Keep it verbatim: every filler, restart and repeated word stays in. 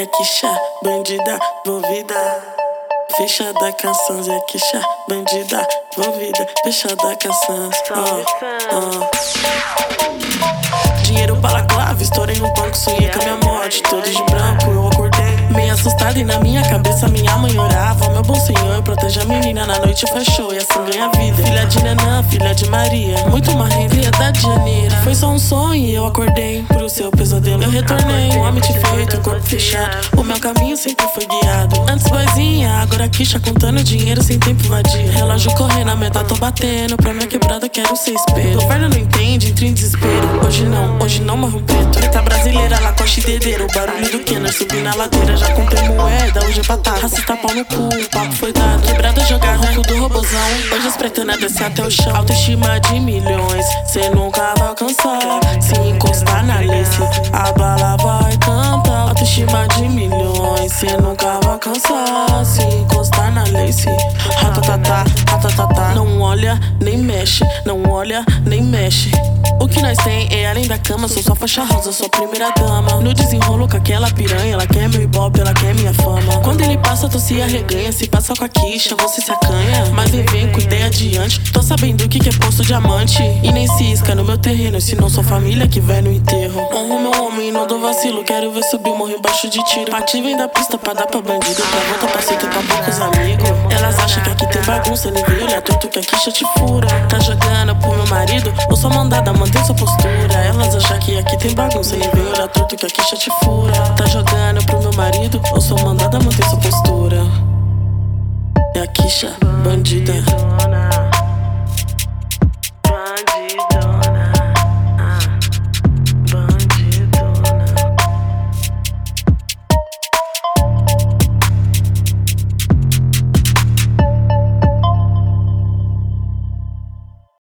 É quicha, bandida, envolvida. Fechada canção, é quicha, bandida, envolvida. Fechada canção, ó, ó. Dinheiro balaclava, estourei no banco, sonhei com a minha morte. Todos de branco, eu acordei meio assustado e na minha cabeça minha mãe orava. Meu bom Senhor, proteja a menina, na noite fechou e assim ganha vida. Filha de Nanã, filha de Maria, muito mais renda da de janeiro. Foi só um sonho e eu acordei pro seu pesadelo. Eu retornei, um homem feito, corpo fechado. O meu caminho sempre foi guiado. Antes boizinha, agora quicha, contando dinheiro sem tempo vadio. Relógio correndo, a meta tô batendo. Pra minha quebrada quero ser espelho. O governo não entende, entra em desespero. Hoje não, hoje não morre um preto. Preta brasileira, lacoste e dedeiro. O barulho do Kenner, subir na ladeira. Já comprei moeda, hoje é batata. Racista pau no cu, o papo foi dado. Quebrada jogada, ronco do robozão. Hoje as pretanas descem até o chão. Autoestima de milhões, cê nunca vai alcançar. Se encostar na lace, a bala vai cantar. Autoestima de milhões, cê nunca vai alcançar. Se encostar na lace, ratatatá, ratatatá. Não olha, nem mexe, não olha, nem mexe. O que nós tem é além da cama, sou só faixa rosa, sou primeira dama. No desenrolo com aquela piranha, ela quer meu ibope, ela quer minha fama. Quando ele passa, tu se arreganha, se passa com a quicha, você se acanha. Mas vem, vem, com ideia adiante, tô sabendo o que que é posto diamante. E nem cisca no meu terreno, se não sou família que vai no enterro. Honro meu homem, não dou vacilo, quero ver subir, morrer embaixo de tiro. Parti vem da pista pra dar pra bandido, pra volta pra ser que tá poucos amigos. Elas acham que aqui tem bagunça, nem vem olhar tanto que a quicha te fura. Tá jogando pro meu marido, ou sou mandada, manter sua postura. Elas acham que aqui tem bagunça, nem vem olhar tanto que a quicha te fura. Tá jogando pro meu marido, ou sou mandada, manter sua postura. É a quicha, bandida.